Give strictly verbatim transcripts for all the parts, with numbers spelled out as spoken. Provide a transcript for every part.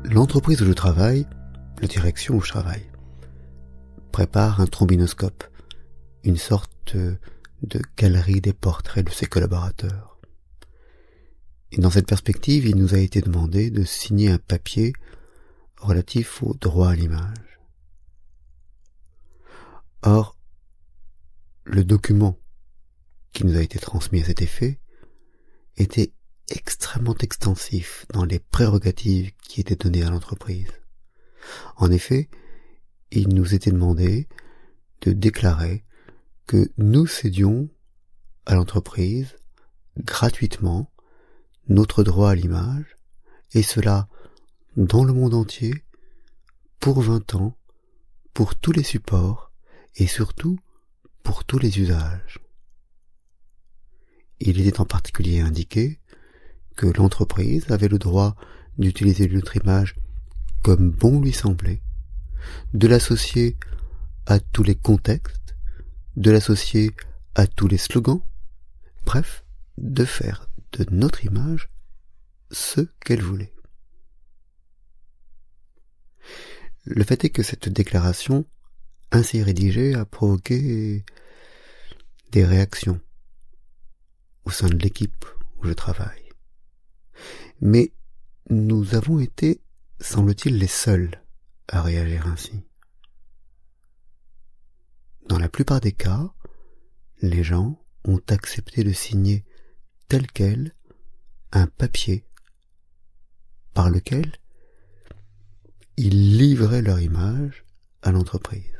L'entreprise où je travaille, la direction où je travaille, prépare un trombinoscope, une sorte de galerie des portraits de ses collaborateurs. Et dans cette perspective, il nous a été demandé de signer un papier relatif au droit à l'image. Or, le document qui nous a été transmis à cet effet était extrêmement extensif dans les prérogatives qui étaient données à l'entreprise. En effet, il nous était demandé de déclarer que nous cédions à l'entreprise gratuitement notre droit à l'image, et cela dans le monde entier, pour vingt ans, pour tous les supports et surtout pour tous les usages. Il était en particulier indiqué que l'entreprise avait le droit d'utiliser notre image comme bon lui semblait, de l'associer à tous les contextes, de l'associer à tous les slogans, bref, de faire de notre image ce qu'elle voulait. Le fait est que cette déclaration, ainsi rédigée, a provoqué des réactions au sein de l'équipe où je travaille. Mais nous avons été, semble-t-il, les seuls à réagir ainsi. Dans la plupart des cas, les gens ont accepté de signer tel quel un papier par lequel ils livraient leur image à l'entreprise.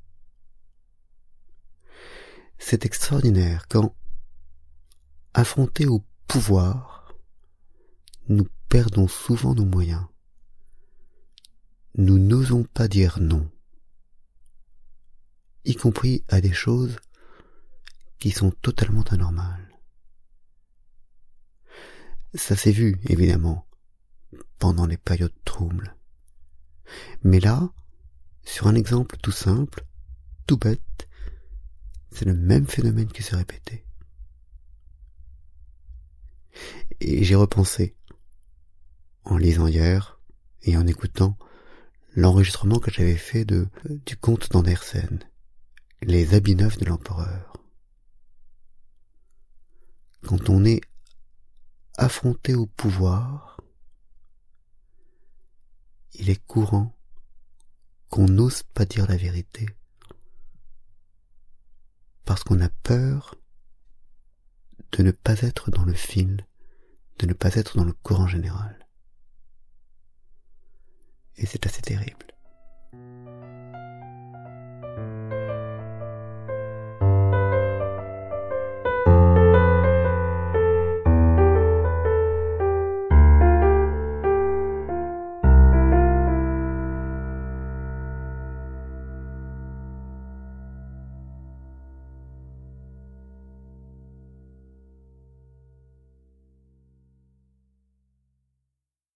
C'est extraordinaire quand, affrontés au pouvoir, nous perdons souvent nos moyens. Nous n'osons pas dire non, y compris à des choses qui sont totalement anormales. Ça s'est vu, évidemment, pendant les périodes troubles. Mais là, sur un exemple tout simple, tout bête, c'est le même phénomène qui se répétait. Et j'ai repensé, en lisant hier et en écoutant l'enregistrement que j'avais fait de du conte d'Andersen, Les habits neufs de l'empereur. Quand on est affronté au pouvoir, il est courant qu'on n'ose pas dire la vérité, parce qu'on a peur de ne pas être dans le fil, de ne pas être dans le courant général. Et c'est assez terrible.